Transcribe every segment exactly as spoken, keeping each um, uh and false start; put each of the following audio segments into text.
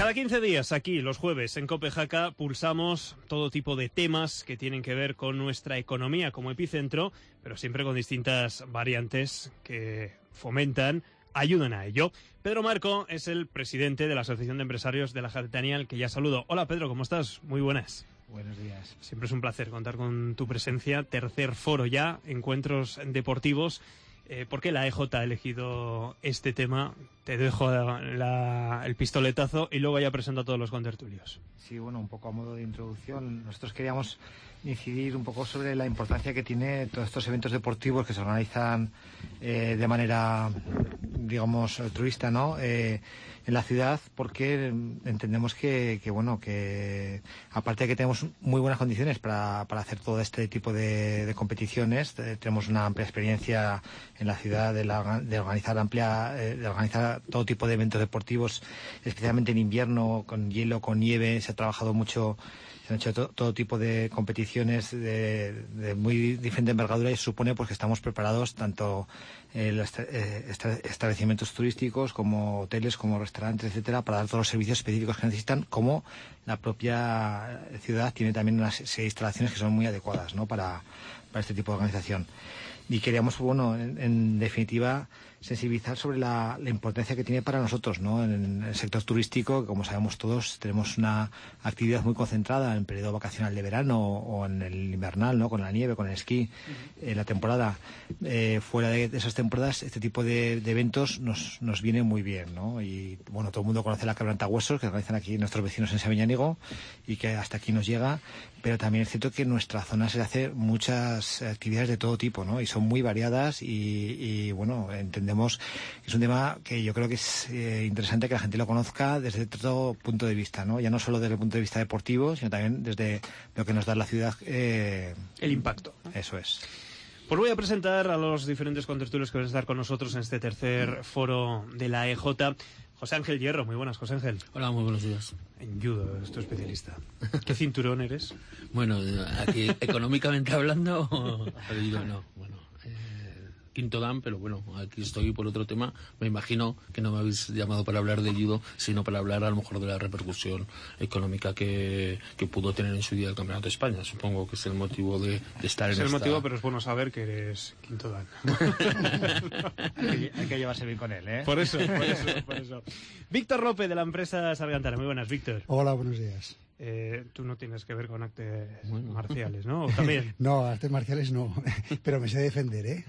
Cada quince días, aquí, los jueves, en Cope.Jaca, pulsamos todo tipo de temas que tienen que ver con nuestra economía como epicentro, pero siempre con distintas variantes que fomentan, ayudan a ello. Pedro Marco es el presidente de la Asociación de Empresarios de la Jacetania, al que ya saludo. Hola Pedro, ¿cómo estás? Muy buenas. Buenos días. Siempre es un placer contar con tu presencia. Tercer foro ya, encuentros deportivos. Eh, ¿Por qué la E J ha elegido este tema? Te dejo la, la, el pistoletazo y luego ya presento a todos los contertulios. Sí, bueno, un poco a modo de introducción, nosotros queríamos incidir un poco sobre la importancia que tiene todos estos eventos deportivos que se organizan eh, de manera, digamos, altruista, ¿no? Eh, en la ciudad, porque entendemos que, que bueno, que aparte de que tenemos muy buenas condiciones para, para hacer todo este tipo de, de competiciones, eh, tenemos una amplia experiencia en la ciudad de, la, de organizar amplia, eh, de organizar todo tipo de eventos deportivos, especialmente en invierno, con hielo, con nieve. Se ha trabajado mucho, se han hecho to, todo tipo de competiciones de, de muy diferente envergadura, y supone pues que estamos preparados tanto en los eh, establecimientos turísticos como hoteles, como restaurantes, etcétera, para dar todos los servicios específicos que necesitan, como la propia ciudad tiene también unas instalaciones que son muy adecuadas, ¿no?, para, para este tipo de organización. Y queríamos, bueno, en, en definitiva, sensibilizar sobre la, la importancia que tiene para nosotros, ¿no? En, en el sector turístico, que como sabemos todos, tenemos una actividad muy concentrada en el periodo vacacional de verano o, o en el invernal, ¿no?, con la nieve, con el esquí, en eh, la temporada. Eh, fuera de, de esas temporadas, este tipo de, de eventos nos, nos viene muy bien, ¿no? Y, bueno, todo el mundo conoce la Quebrantahuesos, que organizan aquí nuestros vecinos en Sabiñánigo, y que hasta aquí nos llega, pero también es cierto que en nuestra zona se hace muchas actividades de todo tipo, ¿no? Y son muy variadas y, y bueno, entendemos que es un tema que yo creo que es eh, interesante que la gente lo conozca desde todo punto de vista, ¿no? Ya no solo desde el punto de vista deportivo, sino también desde lo que nos da la ciudad. Eh, el impacto, ¿no? Eso es. Pues voy a presentar a los diferentes contertulios que van a estar con nosotros en este tercer foro de la E J. José Ángel Hierro, muy buenas, José Ángel. Hola, muy buenos días. En judo, es tu especialista. ¿Qué cinturón eres? Bueno, aquí económicamente hablando, judo no, bueno, eh, quinto dan, pero bueno, aquí estoy por otro tema. Me imagino que no me habéis llamado para hablar de judo, sino para hablar a lo mejor de la repercusión económica que, que pudo tener en su día el Campeonato de España. Supongo que es el motivo de, de estar es en esta... Es el motivo, pero es bueno saber que eres quinto dan. hay, que, hay que llevarse bien con él, ¿eh? Por eso, por eso, por eso. Víctor López, de la empresa Sargantana. Muy buenas, Víctor. Hola, buenos días. Eh, tú no tienes que ver con artes bueno. marciales, ¿no? ¿O también? No, artes marciales no, pero me sé defender, ¿eh?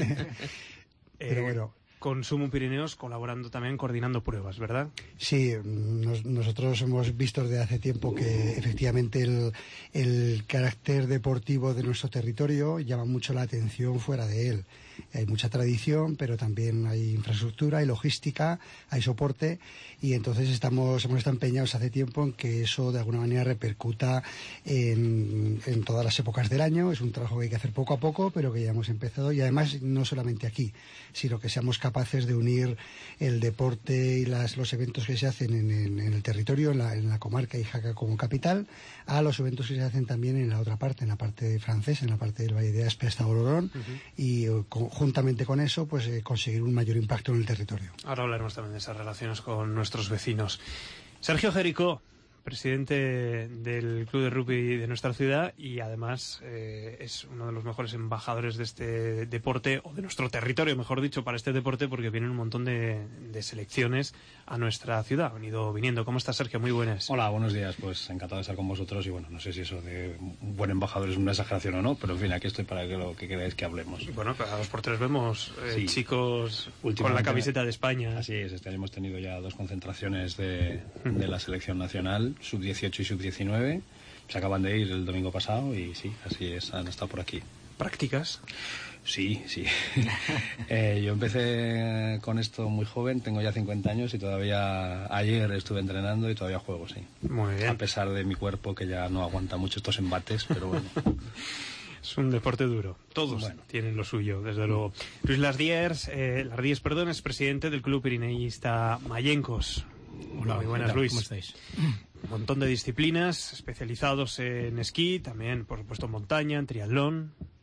Pero bueno. Con Sumo Pirineos colaborando también, coordinando pruebas, ¿verdad? Sí, nos, nosotros hemos visto desde hace tiempo que efectivamente el, el carácter deportivo de nuestro territorio llama mucho la atención fuera de él. Hay mucha tradición, pero también hay infraestructura, hay logística, hay soporte, y entonces estamos hemos estado empeñados hace tiempo en que eso de alguna manera repercuta en, en todas las épocas del año. Es un trabajo que hay que hacer poco a poco, pero que ya hemos empezado, y además no solamente aquí, sino que seamos capaces capaces de unir el deporte y las, los eventos que se hacen en, en, en el territorio, en la, en la comarca y Jaca como capital, a los eventos que se hacen también en la otra parte, en la parte francesa, en la parte del Valle de Aspe hasta Olorón, uh-huh. y conjuntamente con eso, pues eh, conseguir un mayor impacto en el territorio. Ahora hablaremos también de esas relaciones con nuestros vecinos. Sergio Jericó, presidente del club de rugby de nuestra ciudad, y además eh, es uno de los mejores embajadores de este deporte, o de nuestro territorio, mejor dicho, para este deporte, porque vienen un montón de, de selecciones a nuestra ciudad. Han ido viniendo. ¿Cómo estás, Sergio? Muy buenas. Hola, buenos días. Pues encantado de estar con vosotros, y bueno, no sé si eso de un buen embajador es una exageración o no, pero en fin, aquí estoy para que lo que queráis que hablemos. Bueno, a dos por tres vemos eh, sí. chicos con la camiseta de España. Así es, este año hemos tenido ya dos concentraciones de, de la selección nacional, sub dieciocho y sub diecinueve. Se acaban de ir el domingo pasado y sí, así es, han estado por aquí. ¿Prácticas? Sí, sí. eh, yo empecé con esto muy joven, tengo ya cincuenta años y todavía ayer estuve entrenando y todavía juego, sí. Muy bien. A pesar de mi cuerpo, que ya no aguanta mucho estos embates, pero bueno. Es un deporte duro. Todos bueno. tienen lo suyo, desde luego. Luis Lasdiers, eh, Lasdiers, perdón, es presidente del Club Pirineísta Mallencos. Hola, muy buenas, Luis. ¿Cómo estáis? Un montón de disciplinas, especializados en esquí, también, por supuesto, en montaña, en triatlón.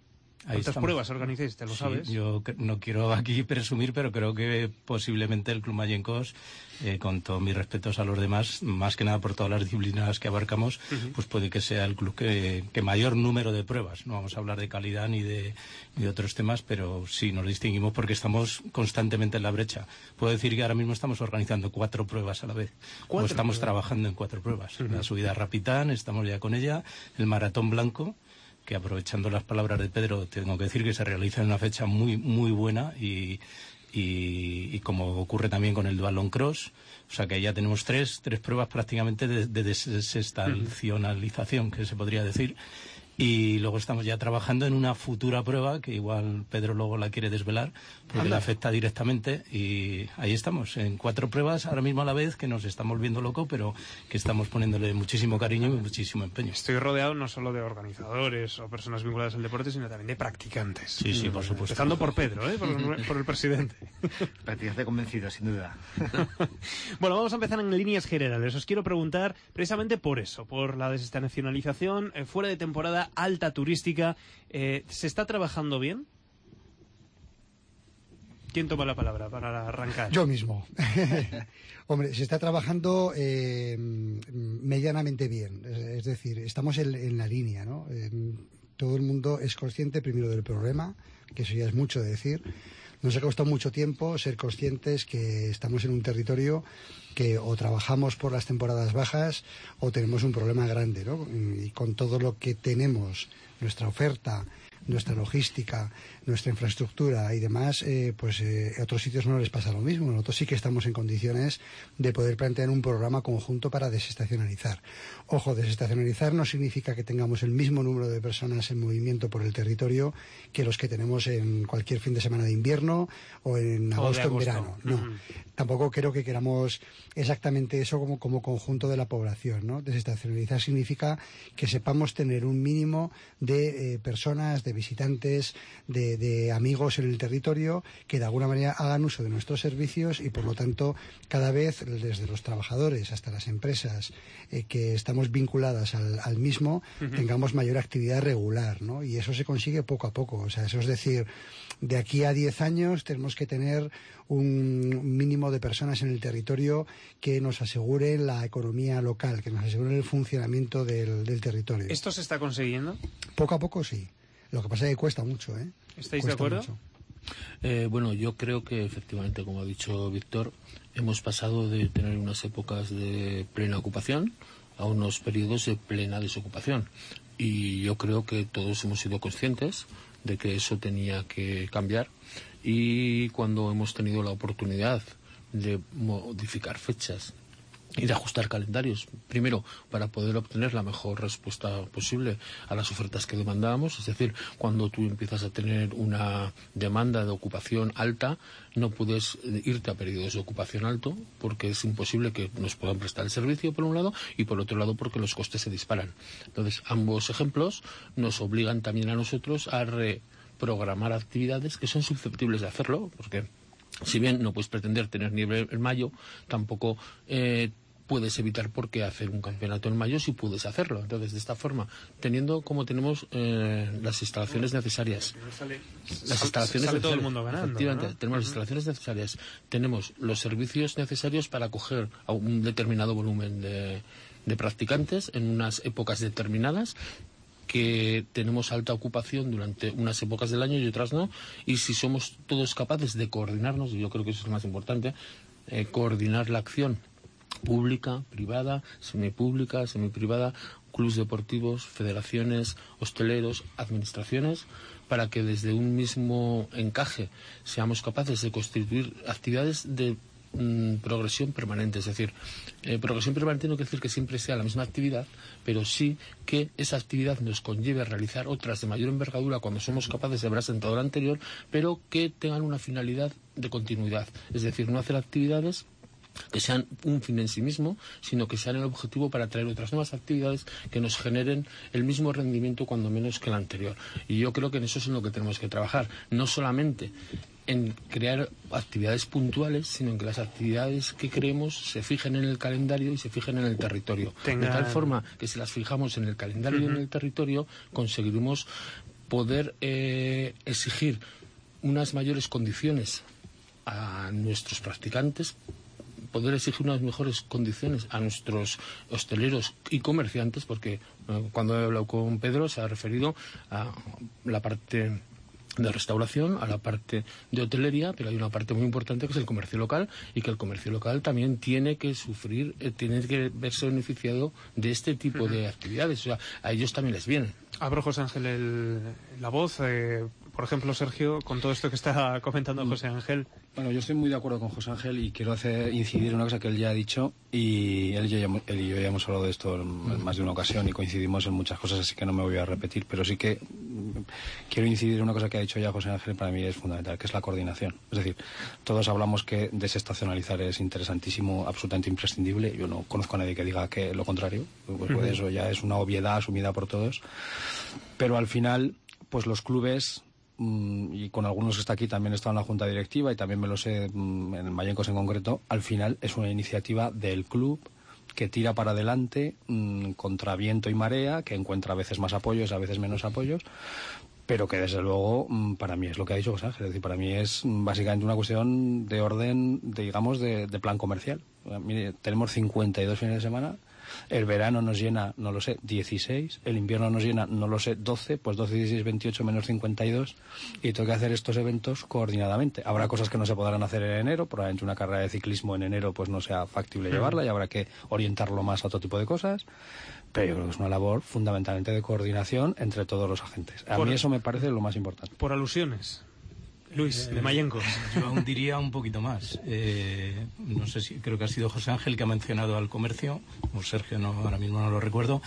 ¿Cuántas estamos. pruebas organizáis? ¿Te lo Sí, sabes? yo no quiero aquí presumir, pero creo que posiblemente el Club Mayencos, eh, con todos mis respetos a los demás, más que nada por todas las disciplinas que abarcamos, uh-huh. pues puede que sea el club que, que mayor número de pruebas. No vamos a hablar de calidad ni de, ni de otros temas, pero sí nos distinguimos porque estamos constantemente en la brecha. Puedo decir que ahora mismo estamos organizando cuatro pruebas a la vez. O estamos pruebas? trabajando en cuatro pruebas. Uh-huh. La subida a Rapitán, estamos ya con ella, el Maratón Blanco, que aprovechando las palabras de Pedro, tengo que decir que se realiza en una fecha muy muy buena y, y, y como ocurre también con el Duathlon Cross, o sea que ya tenemos tres, tres pruebas prácticamente de, de desestacionalización, que se podría decir. Y luego estamos ya trabajando en una futura prueba que igual Pedro luego la quiere desvelar porque Anda. le afecta directamente, y ahí estamos en cuatro pruebas ahora mismo a la vez, que nos estamos volviendo loco, pero que estamos poniéndole muchísimo cariño y muchísimo empeño. Estoy rodeado no solo de organizadores o personas vinculadas al deporte, sino también de practicantes. Sí, sí, por supuesto. Empezando por Pedro, ¿eh? por, el, por el presidente. Practicante convencido, sin duda. Bueno, vamos a empezar en líneas generales. Os quiero preguntar precisamente por eso, por la desestacionalización, eh, fuera de temporada alta turística. Eh, ¿se está trabajando bien? ¿Quién toma la palabra para arrancar? Yo mismo. Hombre, se está trabajando eh, medianamente bien. Es, es decir, estamos en, en la línea, ¿no? Eh, todo el mundo es consciente primero del problema, que eso ya es mucho de decir. Nos ha costado mucho tiempo ser conscientes que estamos en un territorio que o trabajamos por las temporadas bajas o tenemos un problema grande, ¿no? Y con todo lo que tenemos, nuestra oferta, nuestra logística, nuestra infraestructura y demás, eh, pues eh, a otros sitios no les pasa lo mismo. Nosotros sí que estamos en condiciones de poder plantear un programa conjunto para desestacionalizar. Ojo, desestacionalizar no significa que tengamos el mismo número de personas en movimiento por el territorio que los que tenemos en cualquier fin de semana de invierno o en agosto, o en verano. No, uh-huh. Tampoco creo que queramos exactamente eso como, como conjunto de la población, ¿no? Desestacionalizar significa que sepamos tener un mínimo de eh, personas, de visitantes, de, de amigos en el territorio que de alguna manera hagan uso de nuestros servicios, y por lo tanto cada vez desde los trabajadores hasta las empresas eh, que estamos vinculadas al, al mismo uh-huh. tengamos mayor actividad regular, ¿no? Y eso se consigue poco a poco. O sea, eso es decir, de aquí a diez años tenemos que tener un mínimo de personas en el territorio que nos aseguren la economía local, que nos aseguren el funcionamiento del, del territorio. ¿Esto se está consiguiendo? Poco a poco sí. Lo que pasa es que cuesta mucho, ¿eh? ¿Estáis cuesta de acuerdo? Mucho. Eh, bueno, yo creo que efectivamente, como ha dicho Víctor, hemos pasado de tener unas épocas de plena ocupación a unos periodos de plena desocupación. Y yo creo que todos hemos sido conscientes de que eso tenía que cambiar, y cuando hemos tenido la oportunidad de modificar fechas y de ajustar calendarios, primero para poder obtener la mejor respuesta posible a las ofertas que demandábamos, es decir, cuando tú empiezas a tener una demanda de ocupación alta, no puedes irte a periodos de ocupación alto porque es imposible que nos puedan prestar el servicio, por un lado, y por otro lado porque los costes se disparan. Entonces, ambos ejemplos nos obligan también a nosotros a reprogramar actividades que son susceptibles de hacerlo, porque si bien no puedes pretender tener nieve en mayo, tampoco eh, puedes evitar por qué hacer un campeonato en mayo si puedes hacerlo. Entonces, de esta forma, teniendo como tenemos eh, las instalaciones necesarias, sale, las instalaciones sale todo el mundo ganando, efectivamente, ¿no? tenemos las instalaciones necesarias, tenemos los servicios necesarios para acoger a un determinado volumen de, de practicantes en unas épocas determinadas, que tenemos alta ocupación durante unas épocas del año y otras no, y si somos todos capaces de coordinarnos, y yo creo que eso es lo más importante, eh, coordinar la acción pública, privada, semipública, semiprivada, clubes deportivos, federaciones, hosteleros, administraciones, para que desde un mismo encaje seamos capaces de constituir actividades de mm, progresión permanente. Es decir, eh, progresión permanente no quiere decir que siempre sea la misma actividad, pero sí que esa actividad nos conlleve a realizar otras de mayor envergadura cuando somos capaces de haber asentado la anterior, pero que tengan una finalidad de continuidad. Es decir, no hacer actividades que sean un fin en sí mismo, sino que sean el objetivo para traer otras nuevas actividades que nos generen el mismo rendimiento, cuando menos, que la anterior. Y yo creo que en eso es en lo que tenemos que trabajar, no solamente en crear actividades puntuales, sino en que las actividades que creemos se fijen en el calendario y se fijen en el territorio. Tengan... De tal forma que si las fijamos en el calendario uh-huh. y en el territorio, conseguiremos poder eh, exigir unas mayores condiciones a nuestros practicantes, poder exigir unas mejores condiciones a nuestros hosteleros y comerciantes, porque eh, cuando he hablado con Pedro se ha referido a la parte de restauración, a la parte de hotelería, pero hay una parte muy importante que es el comercio local, y que el comercio local también tiene que sufrir, eh, tiene que verse beneficiado de este tipo uh-huh. de actividades. O sea, a ellos también les viene. Abro, José Ángel, el, la voz. Eh, por ejemplo, Sergio, con todo esto que está comentando mm. José Ángel. Bueno, yo estoy muy de acuerdo con José Ángel y quiero hacer incidir en una cosa que él ya ha dicho, y él y yo, él y yo ya hemos hablado de esto en más de una ocasión y coincidimos en muchas cosas, así que no me voy a repetir, pero sí que quiero incidir en una cosa que ha dicho ya José Ángel, para mí es fundamental, que es la coordinación. Es decir, todos hablamos que desestacionalizar es interesantísimo, absolutamente imprescindible. Yo no conozco a nadie que diga que lo contrario, pues, pues eso ya es una obviedad asumida por todos. Pero al final, pues los clubes, y con algunos que está aquí también he estado en la junta directiva y también me lo sé en el Mallencos en concreto, al final es una iniciativa del club que tira para adelante mmm, contra viento y marea, que encuentra a veces más apoyos, a veces menos apoyos, pero que desde luego mmm, para mí es lo que ha dicho José Ángel, es decir, para mí es mmm, básicamente una cuestión de orden, de, digamos, de, de plan comercial. Mire, tenemos cincuenta y dos fines de semana. El verano nos llena, no lo sé, dieciséis. El invierno nos llena, no lo sé, doce. Pues doce, dieciséis, veintiocho menos cincuenta y dos. Y tengo que hacer estos eventos coordinadamente. Habrá cosas que no se podrán hacer en enero. Probablemente una carrera de ciclismo en enero pues no sea factible llevarla y habrá que orientarlo más a otro tipo de cosas. Pero yo creo que es una labor fundamentalmente de coordinación entre todos los agentes. A por, mí eso me parece lo más importante. Por alusiones. Luis, de Mallencos. Yo aún diría un poquito más. Eh, no sé si, creo que ha sido José Ángel que ha mencionado al comercio, o Sergio, no, ahora mismo no lo recuerdo.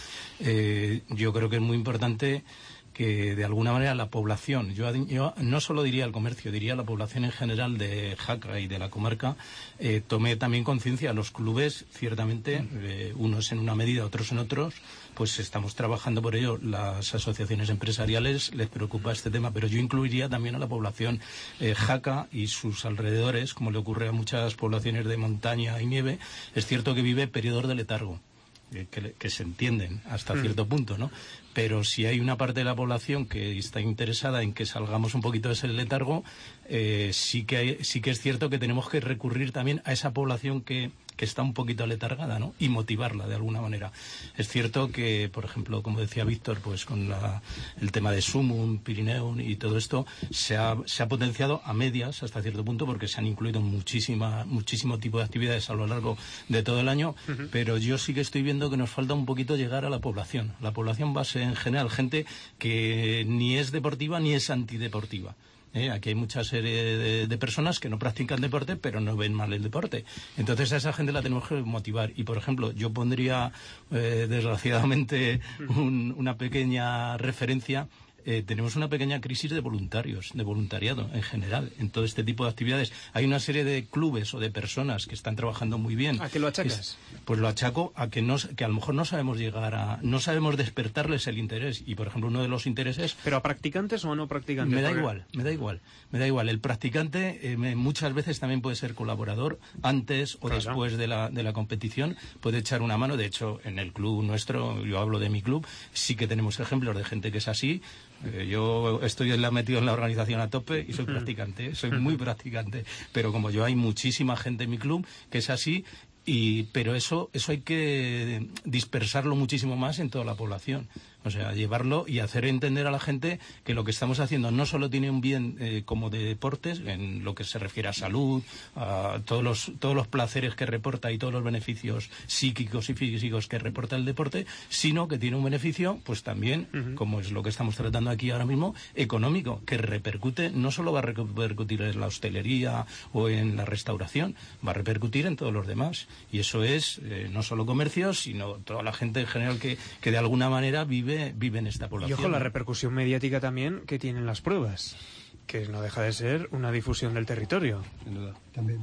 Eh, yo creo que es muy importante que de alguna manera la población, yo, yo no solo diría el comercio, diría la población en general de Jaca y de la comarca, eh, tome también conciencia. Los clubes, ciertamente, eh, unos en una medida, otros en otros, pues estamos trabajando por ello. Las asociaciones empresariales les preocupa este tema, pero yo incluiría también a la población eh, Jaca y sus alrededores, como le ocurre a muchas poblaciones de montaña y nieve. Es cierto que vive periodos de letargo, eh, que, que se entienden hasta mm. cierto punto, ¿no? Pero si hay una parte de la población que está interesada en que salgamos un poquito de ese letargo, eh, sí que hay, sí que es cierto que tenemos que recurrir también a esa población que, que está un poquito letargada, ¿no? Y motivarla de alguna manera. Es cierto que, por ejemplo, como decía Víctor, pues con la, el tema de Sumum, Pirineum y todo esto, se ha, se ha potenciado a medias hasta cierto punto, porque se han incluido muchísima, muchísimo tipo de actividades a lo largo de todo el año, uh-huh. Pero yo sí que estoy viendo que nos falta un poquito llegar a la población. La población base en general, gente que ni es deportiva ni es antideportiva. ¿Eh? Aquí hay mucha serie de, de personas que no practican deporte, pero no ven mal el deporte. Entonces a esa gente la tenemos que motivar. Y, por ejemplo, yo pondría, eh, desgraciadamente, un, una pequeña referencia. Eh, tenemos una pequeña crisis de voluntarios, de voluntariado en general, en todo este tipo de actividades. Hay una serie de clubes o de personas que están trabajando muy bien. ¿A qué lo achacas? Es, pues lo achaco a que, no, que a lo mejor no sabemos llegar a... no sabemos despertarles el interés. Y, por ejemplo, uno de los intereses... ¿Pero a practicantes o a no practicantes? Me da igual, me da igual. Me da igual. El practicante eh, me, muchas veces también puede ser colaborador antes o claro. después de la, de la competición. Puede echar una mano. De hecho, en el club nuestro, yo hablo de mi club, sí que tenemos ejemplos de gente que es así. Eh, yo estoy en la, metido en la organización a tope y soy practicante, soy muy practicante, pero como yo hay muchísima gente en mi club que es así, y pero eso eso hay que dispersarlo muchísimo más en toda la población. O sea, llevarlo y hacer entender a la gente que lo que estamos haciendo no solo tiene un bien eh, como de deportes, en lo que se refiere a salud, a todos los, todos los placeres que reporta y todos los beneficios psíquicos y físicos que reporta el deporte, sino que tiene un beneficio, pues también, uh-huh. como es lo que estamos tratando aquí ahora mismo, económico, que repercute, no solo va a repercutir en la hostelería o en la restauración, va a repercutir en todos los demás. Y eso es eh, no solo comercios, sino toda la gente en general que, que de alguna manera vive vive en esta población. Y ojo, la repercusión mediática también que tienen las pruebas, que no deja de ser una difusión del territorio. Sin duda. También.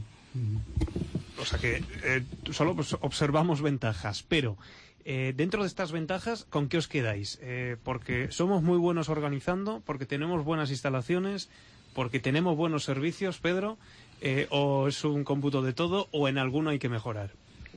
O sea que eh, solo pues, observamos ventajas, pero eh, dentro de estas ventajas, ¿con qué os quedáis? Eh, porque somos muy buenos organizando, porque tenemos buenas instalaciones, porque tenemos buenos servicios, Pedro, eh, o es un cómputo de todo, o en alguno hay que mejorar.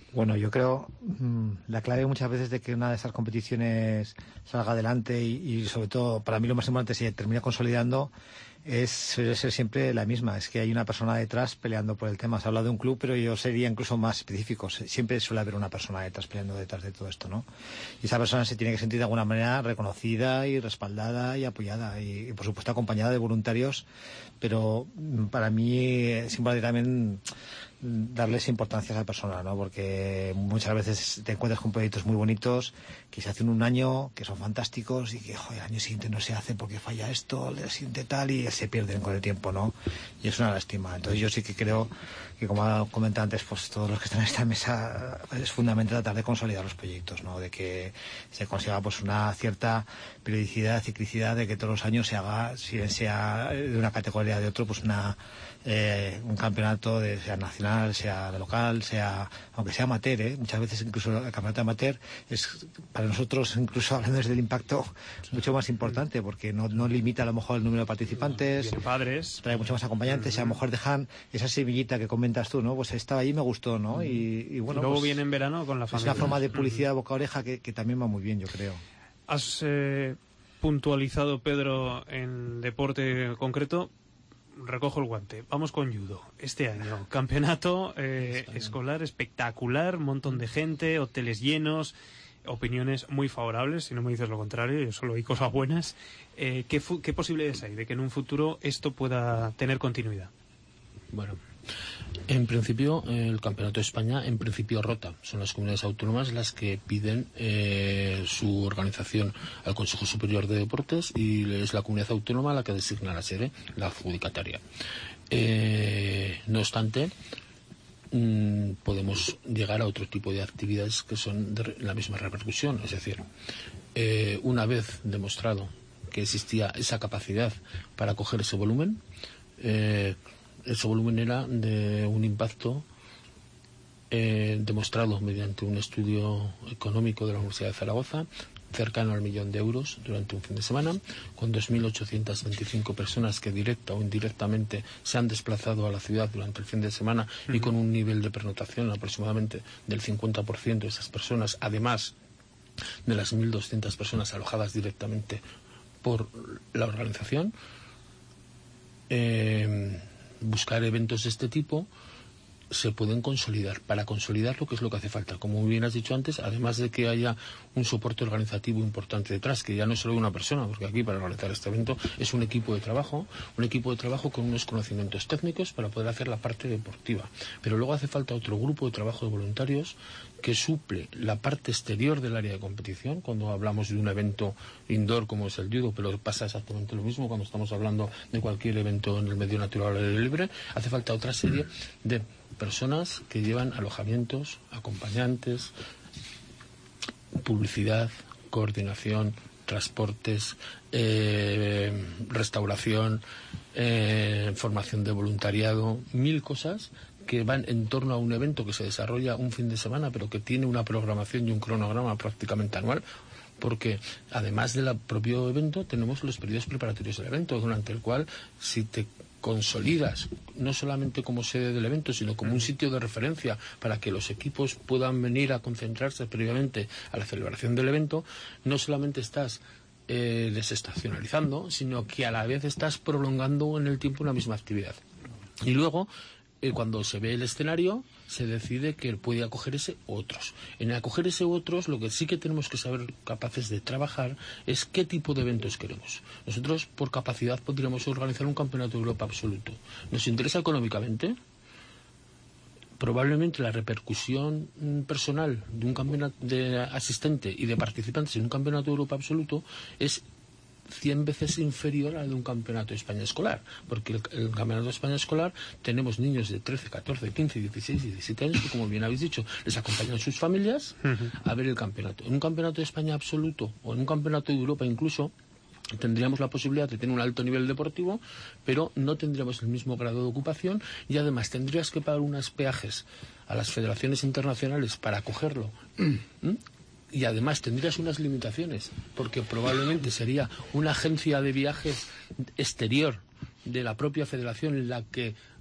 Bueno, yo creo mmm, la clave muchas veces de que una de esas competiciones salga adelante y, y sobre todo para mí lo más importante si termina consolidando es suele ser siempre la misma, es que hay una persona detrás peleando por el tema. Se ha hablado de un club, pero yo sería incluso más específico. Siempre suele haber una persona detrás peleando detrás de todo esto, ¿no? Y esa persona se tiene que sentir de alguna manera reconocida y respaldada y apoyada y, y por supuesto acompañada de voluntarios, pero para mí es importante también darles importancia a esa persona, ¿no? Porque muchas veces te encuentras con proyectos muy bonitos que se hacen un año, que son fantásticos y que joder, el año siguiente no se hace porque falla esto, el siguiente tal y se pierden con el tiempo, ¿no? Y es una lástima. Entonces yo sí que creo que, como comentaba antes, pues todos los que están en esta mesa es fundamental tratar de consolidar los proyectos, ¿no? De que se consiga pues una cierta periodicidad, ciclicidad, de que todos los años se haga, si bien sea de una categoría o de otro, pues una Eh, un campeonato, de, sea nacional, sea de local, sea aunque sea amateur, ¿eh? Muchas veces incluso el campeonato amateur es para nosotros, incluso hablando desde el impacto, mucho más importante porque no, no limita a lo mejor el número de participantes, Vienen padres, trae mucho más acompañantes, uh-huh. Y a lo mejor dejan esa semillita que comentas tú, ¿no? Pues estaba ahí, me gustó, ¿no? Y, y bueno, y luego pues, viene en verano con la familia. Es una forma de publicidad boca a oreja que, que también va muy bien, yo creo. Has eh, puntualizado, Pedro, en deporte concreto. Recojo el guante. Vamos con judo. Este año, campeonato eh, escolar espectacular, un montón de gente, hoteles llenos, opiniones muy favorables, si no me dices lo contrario, yo solo oí cosas buenas. Eh, ¿qué, fu- ¿Qué posibilidades hay de que en un futuro esto pueda tener continuidad? Bueno, en principio el Campeonato de España en principio rota. Son las comunidades autónomas las que piden eh, su organización al Consejo Superior de Deportes y es la comunidad autónoma la que designa la sede, la adjudicataria. Eh, no obstante, mmm, podemos llegar a otro tipo de actividades que son de la misma repercusión. Es decir, eh, una vez demostrado que existía esa capacidad para coger ese volumen, eh, ese volumen era de un impacto eh, demostrado mediante un estudio económico de la Universidad de Zaragoza cercano al millón de euros durante un fin de semana, con dos mil ochocientas veinticinco personas que directa o indirectamente se han desplazado a la ciudad durante el fin de semana uh-huh. y con un nivel de pernotación aproximadamente del cincuenta por ciento de esas personas, además de las mil doscientas personas alojadas directamente por la organización. Eh, buscar eventos de este tipo se pueden consolidar. Para consolidar lo que es lo que hace falta, como bien has dicho antes, además de que haya un soporte organizativo importante detrás, que ya no es solo una persona, porque aquí para organizar este evento es un equipo de trabajo, un equipo de trabajo con unos conocimientos técnicos para poder hacer la parte deportiva. Pero luego hace falta otro grupo de trabajo de voluntarios que suple la parte exterior del área de competición, cuando hablamos de un evento indoor como es el judo, pero pasa exactamente lo mismo cuando estamos hablando de cualquier evento en el medio natural al aire libre. Hace falta otra serie de personas que llevan alojamientos, acompañantes, publicidad, coordinación, transportes, eh, restauración, eh, formación de voluntariado, mil cosas que van en torno a un evento que se desarrolla un fin de semana, pero que tiene una programación y un cronograma prácticamente anual, porque además del propio evento tenemos los periodos preparatorios del evento, durante el cual si te consolidas no solamente como sede del evento, sino como un sitio de referencia para que los equipos puedan venir a concentrarse previamente a la celebración del evento, no solamente estás eh, desestacionalizando, sino que a la vez estás prolongando en el tiempo una misma actividad. Y luego, eh, cuando se ve el escenario, se decide que puede acoger ese otros. En acoger ese otros, lo que sí que tenemos que saber capaces de trabajar es qué tipo de eventos queremos. Nosotros, por capacidad, podríamos organizar un campeonato de Europa absoluto. ¿Nos interesa económicamente? Probablemente la repercusión personal de un campeonato de asistente y de participantes en un campeonato de Europa absoluto es cien veces inferior a la de un campeonato de España escolar, porque el, el campeonato de España escolar tenemos niños de trece, catorce, quince, dieciséis, diecisiete años que, como bien habéis dicho, les acompañan sus familias uh-huh. a ver el campeonato. En un campeonato de España absoluto o en un campeonato de Europa incluso tendríamos la posibilidad de tener un alto nivel deportivo, pero no tendríamos el mismo grado de ocupación y además tendrías que pagar unos peajes a las federaciones internacionales para acogerlo. ¿Mm? Y además tendrías unas limitaciones, porque probablemente sería una agencia de viajes exterior de la propia federación la que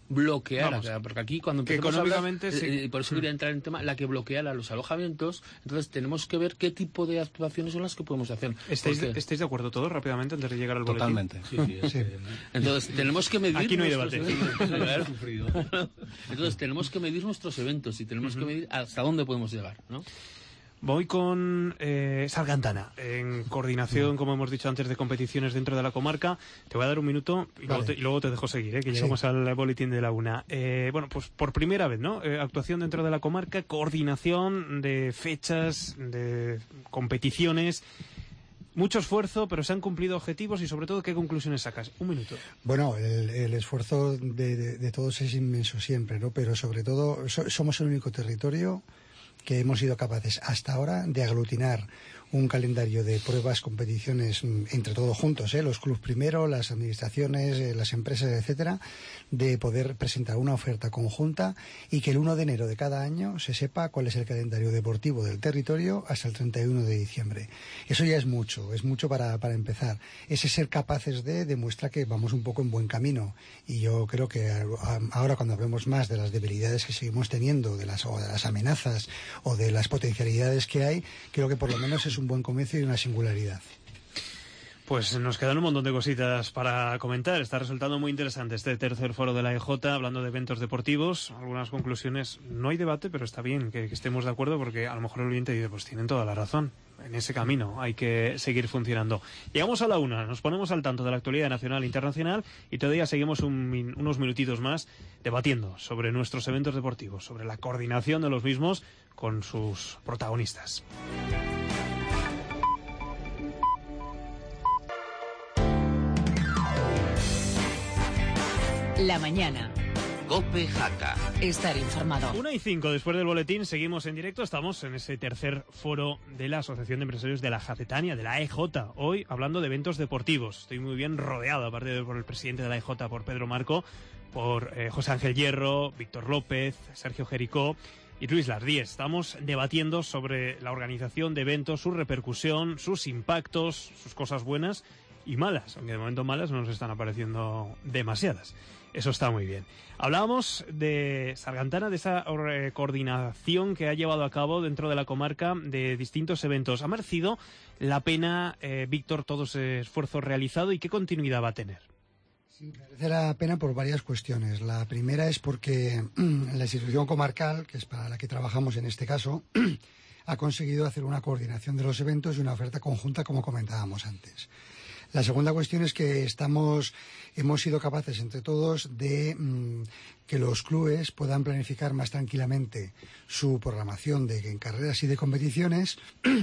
bloqueara, Vamos, porque aquí cuando que empezamos a hablar, económicamente sí. eh, eh, por eso quería entrar en el tema, la que bloqueara los alojamientos, entonces tenemos que ver qué tipo de actuaciones son las que podemos hacer. ¿Estáis, Porque- ¿Estáis de acuerdo todos rápidamente antes de llegar al Totalmente. Sí, sí, es, eh, Entonces tenemos que medir Aquí no hay nuestros debate. eventos. Claro. sufrido. Entonces tenemos que medir nuestros eventos y tenemos que medir hasta dónde podemos llegar, ¿no? Voy con eh, Sargantana, en coordinación, como hemos dicho antes, de competiciones dentro de la comarca. Te voy a dar un minuto y, luego, Vale. te, y luego te dejo seguir, ¿eh? que llegamos Sí. al boletín de la una. Eh, bueno, pues por primera vez, ¿no? Eh, actuación dentro de la comarca, coordinación de fechas, de competiciones. Mucho esfuerzo, pero se han cumplido objetivos y sobre todo, ¿qué conclusiones sacas? Un minuto. Bueno, el, el esfuerzo de, de- de todos es inmenso siempre, ¿no? Pero sobre todo so- somos el único territorio que hemos sido capaces hasta ahora de aglutinar un calendario de pruebas, competiciones mm, entre todos juntos, ¿eh? Los clubes primero, las administraciones, eh, las empresas, etcétera, de poder presentar una oferta conjunta y que el uno de enero de cada año se sepa cuál es el calendario deportivo del territorio hasta el treinta y uno de diciembre. Eso ya es mucho, es mucho para, para empezar. Ese ser capaces de demuestra que vamos un poco en buen camino y yo creo que a- a- ahora cuando hablemos más de las debilidades que seguimos teniendo, de las, o de las amenazas o de las potencialidades que hay, creo que por lo menos es un buen comienzo y una singularidad. Pues nos quedan un montón de cositas para comentar. Está resultando muy interesante este tercer foro de la E J, hablando de eventos deportivos. Algunas conclusiones. No hay debate, pero está bien que, que estemos de acuerdo porque a lo mejor el oyente dice, pues tienen toda la razón. En ese camino hay que seguir funcionando. Llegamos a la una, nos ponemos al tanto de la actualidad nacional e internacional y todavía seguimos un min- unos minutitos más debatiendo sobre nuestros eventos deportivos, sobre la coordinación de los mismos con sus protagonistas. La mañana. Cope Jaca. Estar informado. Una y cinco, después del boletín, seguimos en directo. Estamos en ese tercer foro de la Asociación de Empresarios de la Jacetania, de la E J. Hoy hablando de eventos deportivos. Estoy muy bien rodeado, aparte de por el presidente de la E J, por Pedro Marco, por eh, José Ángel Hierro, Víctor López, Sergio Jericó y Luis Lardíez. Estamos debatiendo sobre la organización de eventos, su repercusión, sus impactos, sus cosas buenas y malas, aunque de momento malas no nos están apareciendo demasiadas. Eso está muy bien. Hablábamos de Sargantana, de esa eh, coordinación que ha llevado a cabo dentro de la comarca de distintos eventos. ¿Ha merecido la pena, eh, Víctor, todo ese esfuerzo realizado y qué continuidad va a tener? Sí, merece la pena por varias cuestiones. La primera es porque la institución comarcal, que es para la que trabajamos en este caso, ha conseguido hacer una coordinación de los eventos y una oferta conjunta, como comentábamos antes. La segunda cuestión es que estamos, hemos sido capaces entre todos de mmm, que los clubes puedan planificar más tranquilamente su programación de en carreras y de competiciones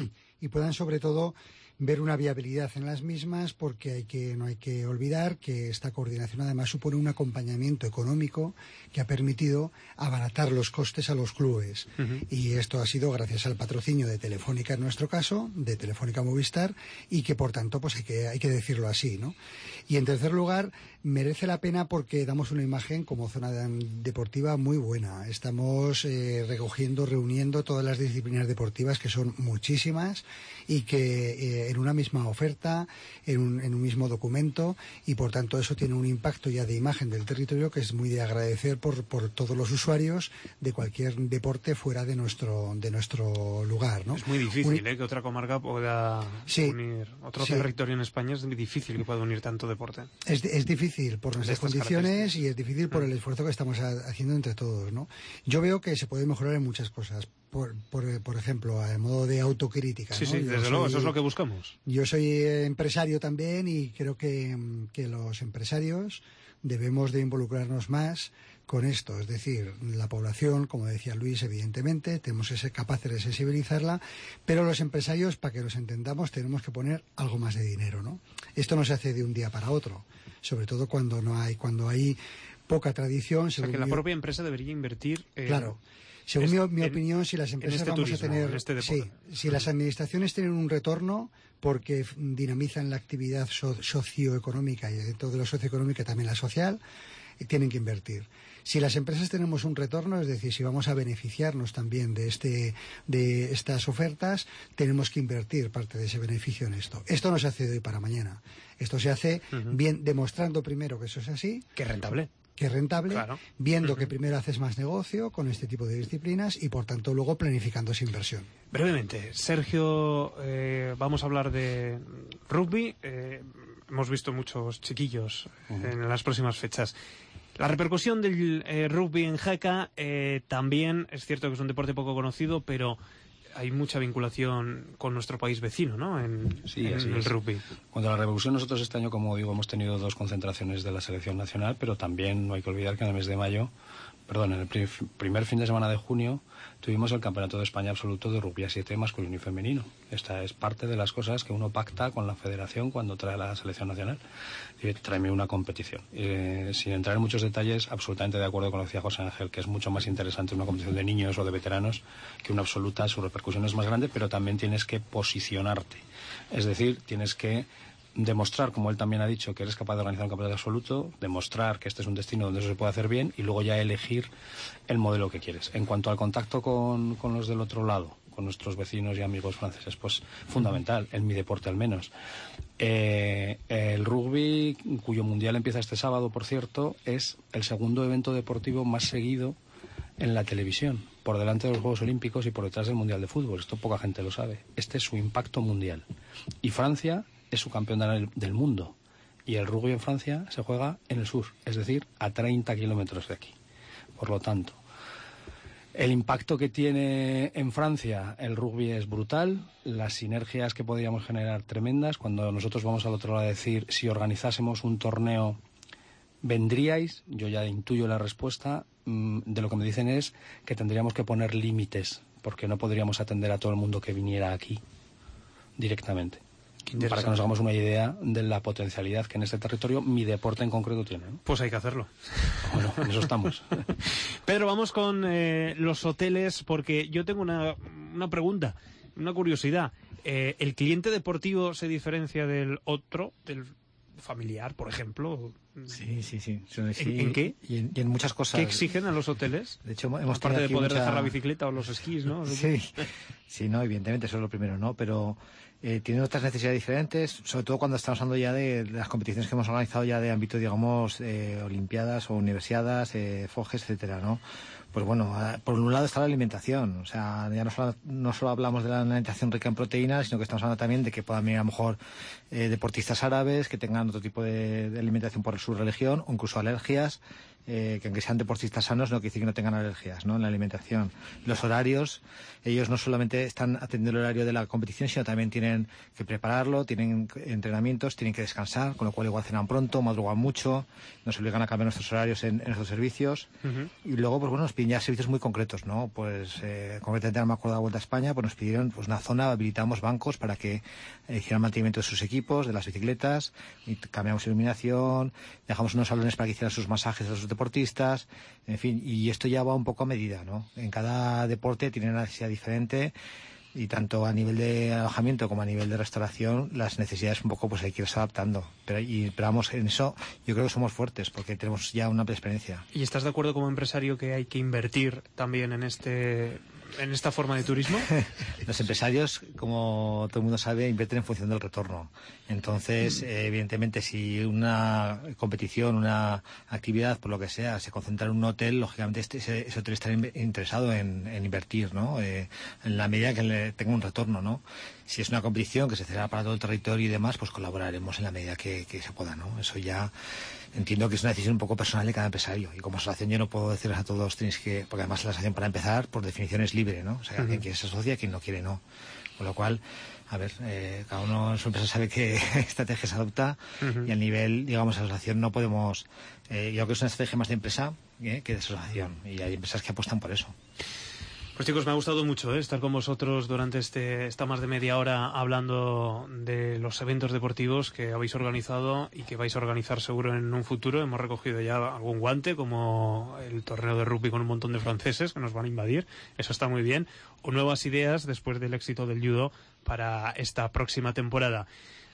y puedan sobre todo ver una viabilidad en las mismas, porque hay que, no hay que olvidar que esta coordinación además supone un acompañamiento económico que ha permitido abaratar los costes a los clubes. Uh-huh. Y esto ha sido gracias al patrocinio de Telefónica en nuestro caso, de Telefónica Movistar, y que por tanto pues hay que, hay que decirlo así, ¿no? Y en tercer lugar, merece la pena porque damos una imagen como zona deportiva muy buena. Estamos eh, recogiendo, reuniendo todas las disciplinas deportivas, que son muchísimas, y que eh, en una misma oferta, en un, en un mismo documento, y por tanto eso tiene un impacto ya de imagen del territorio que es muy de agradecer por, por todos los usuarios de cualquier deporte fuera de nuestro de nuestro lugar, ¿no? Es muy difícil, un... ¿eh? que otra comarca pueda sí, unir, otro sí. territorio en España es muy difícil que pueda unir tanto deporte. Es, es difícil por nuestras condiciones y es difícil por el esfuerzo que estamos haciendo entre todos, ¿no? Yo veo que se puede mejorar en muchas cosas. Por, por, por ejemplo, a modo de autocrítica. Sí, ¿no? sí, yo desde soy, luego, eso es lo que buscamos. Yo soy empresario también y creo que, que los empresarios debemos de involucrarnos más con esto. Es decir, la población, como decía Luis, evidentemente, tenemos que ser capaces de sensibilizarla, pero los empresarios, para que los entendamos, tenemos que poner algo más de dinero, ¿no? Esto no se hace de un día para otro, sobre todo cuando no hay, cuando hay poca tradición. O sea, que la propia empresa debería invertir. Eh, claro. Según es, mi, mi en, opinión, si las empresas este vamos turismo, a tener, este sí, si las administraciones tienen un retorno porque dinamizan la actividad so, socioeconómica y dentro de lo socioeconómica también la social, eh, tienen que invertir. Si las empresas tenemos un retorno, es decir, si vamos a beneficiarnos también de este, de estas ofertas, tenemos que invertir parte de ese beneficio en esto. Esto no se hace de hoy para mañana. Esto se hace uh-huh. bien demostrando primero que eso es así. Que es rentable. que es rentable, claro. viendo uh-huh. que primero haces más negocio con este tipo de disciplinas y por tanto luego planificando esa inversión. Brevemente, Sergio, eh, vamos a hablar de rugby. Eh, hemos visto muchos chiquillos uh-huh. en las próximas fechas. La repercusión del eh, rugby en Jaca eh, también es cierto que es un deporte poco conocido, pero hay mucha vinculación con nuestro país vecino, ¿no? En, sí, en el es. rugby. Cuando la revolución, nosotros este año, como digo, hemos tenido dos concentraciones de la selección nacional, pero también no hay que olvidar que en el mes de mayo, perdón, en el pri- primer fin de semana de junio, tuvimos el Campeonato de España absoluto de rugby a siete masculino y femenino. Esta es parte de las cosas que uno pacta con la federación cuando trae la selección nacional. Y tráeme una competición. Eh, sin entrar en muchos detalles, absolutamente de acuerdo con lo que decía José Ángel, que es mucho más interesante una competición de niños o de veteranos que una absoluta. Su repercusión es más grande, pero también tienes que posicionarte. Es decir, tienes que demostrar, como él también ha dicho, que eres capaz de organizar un campeonato absoluto, demostrar que este es un destino donde eso se puede hacer bien y luego ya elegir el modelo que quieres. En cuanto al contacto con, con los del otro lado, con nuestros vecinos y amigos franceses, pues fundamental, en mi deporte al menos. Eh, el rugby, cuyo mundial empieza este sábado, por cierto, es el segundo evento deportivo más seguido en la televisión, por delante de los Juegos Olímpicos y por detrás del Mundial de Fútbol. Esto poca gente lo sabe. Este es su impacto mundial. Y Francia es su campeón del, del mundo. Y el rugby en Francia se juega en el sur, es decir, a treinta kilómetros de aquí. Por lo tanto, el impacto que tiene en Francia el rugby es brutal, las sinergias que podríamos generar tremendas. Cuando nosotros vamos al otro lado a decir, si organizásemos un torneo, ¿vendríais? Yo ya intuyo la respuesta. De lo que me dicen es que tendríamos que poner límites, porque no podríamos atender a todo el mundo que viniera aquí directamente. Para que nos hagamos una idea de la potencialidad que en este territorio mi deporte en concreto tiene, ¿no? Pues hay que hacerlo. Bueno, en eso estamos. Pedro, vamos con eh, los hoteles, porque yo tengo una, una pregunta, una curiosidad. Eh, ¿El cliente deportivo se diferencia del otro, del familiar, por ejemplo? Sí, sí, sí. sí ¿En, ¿En qué? Y en, y en muchas cosas. ¿Qué exigen a los hoteles? De hecho, hemos aparte de poder mucha... dejar la bicicleta o los esquís, ¿no? Sí, sí, no, evidentemente, eso es lo primero, ¿no? Pero eh, tienen otras necesidades diferentes, sobre todo cuando estamos hablando ya de, de las competiciones que hemos organizado ya de ámbito, digamos, eh, olimpiadas o universiadas, eh, foges, etcétera, ¿no? Pues bueno, por un lado está la alimentación, o sea, ya no solo, no solo hablamos de la alimentación rica en proteínas, sino que estamos hablando también de que puedan venir a lo mejor eh, deportistas árabes que tengan otro tipo de, de alimentación por su religión o incluso alergias, eh, que aunque sean deportistas sanos no quiere decir que no tengan alergias, ¿no? En la alimentación. Los horarios, ellos no solamente están atendiendo el horario de la competición, sino también tienen que prepararlo, tienen entrenamientos, tienen que descansar, con lo cual igual cenan pronto, madrugan mucho, nos obligan a cambiar nuestros horarios en, en nuestros servicios. Uh-huh. Y luego, pues bueno, nos piden ya servicios muy concretos, ¿no? Pues eh, concretamente no me acuerdo de la Vuelta a España, pues nos pidieron pues una zona, habilitamos bancos para que eh, hicieran mantenimiento de sus equipos, de las bicicletas, y cambiamos iluminación, dejamos unos salones para que hicieran sus masajes a sus deportistas, en fin, y esto ya va un poco a medida, ¿no? En cada deporte tiene una necesidad diferente y tanto a nivel de alojamiento como a nivel de restauración las necesidades un poco pues hay que irse adaptando, pero y pero vamos, en eso yo creo que somos fuertes porque tenemos ya una amplia experiencia. ¿Y estás de acuerdo como empresario que hay que invertir también en este en esta forma de turismo? Los empresarios, como todo el mundo sabe, invierten en función del retorno. Entonces, eh, evidentemente, si una competición, una actividad, por lo que sea, se concentra en un hotel, lógicamente este, ese, ese hotel estará in- interesado en, en invertir, ¿no? Eh, en la medida que le tenga un retorno, ¿no? Si es una competición que se celebra para todo el territorio y demás, pues colaboraremos en la medida que, que se pueda, ¿no? Eso ya entiendo que es una decisión un poco personal de cada empresario. Y como asociación yo no puedo decirles a todos, tenéis que... Porque además la asociación, para empezar, por definición es libre, ¿no? O sea, uh-huh. quien quiere se asocia, quien no quiere no. Con lo cual, a ver, eh, cada uno en su empresa sabe qué estrategia se adopta uh-huh. y a nivel, digamos, asociación no podemos... Eh, yo creo que es una estrategia más de empresa eh, que de asociación. Y hay empresas que apuestan por eso. Pues chicos, me ha gustado mucho ¿eh? estar con vosotros durante este esta más de media hora hablando de los eventos deportivos que habéis organizado y que vais a organizar seguro en un futuro. Hemos recogido ya algún guante, como el torneo de rugby con un montón de franceses que nos van a invadir. Eso está muy bien. O nuevas ideas después del éxito del judo para esta próxima temporada.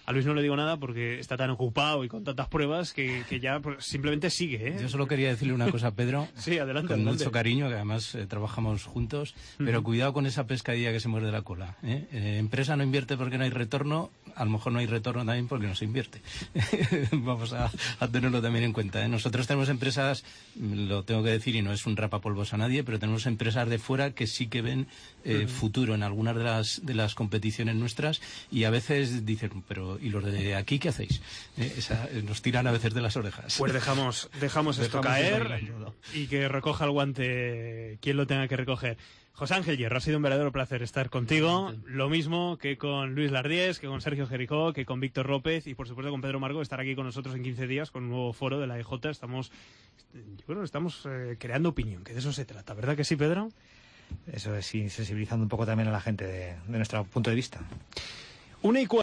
A Luis no le digo nada porque está tan ocupado y con tantas pruebas que, que ya pues, simplemente sigue, ¿eh? Yo solo quería decirle una cosa a Pedro. Sí, adelante. Con adelante. mucho cariño, que además eh, trabajamos juntos, pero uh-huh. cuidado con esa pescadilla que se muerde la cola. ¿eh? Eh, empresa no invierte porque no hay retorno, a lo mejor no hay retorno también porque no se invierte. Vamos a, a tenerlo también en cuenta. ¿eh? Nosotros tenemos empresas, lo tengo que decir y no es un rapapolvos a nadie, pero tenemos empresas de fuera que sí que ven eh, uh-huh. futuro en algunas de las, de las competiciones nuestras y a veces dicen, pero ¿y los de aquí qué hacéis? Eh, esa, nos tiran a veces de las orejas. Pues dejamos, dejamos esto dejamos caer y que recoja el guante quien lo tenga que recoger. José Ángel Hierro, ha sido un verdadero placer estar contigo, lo mismo que con Luis Lardíez, que con Sergio Jericó, que con Víctor López y por supuesto con Pedro Marco, estar aquí con nosotros en quince días con un nuevo foro de la E J. Estamos, yo creo que estamos eh, creando opinión, que de eso se trata, ¿verdad que sí, Pedro? Eso es, sí, sensibilizando un poco también a la gente de, de nuestro punto de vista. Una y cuatro.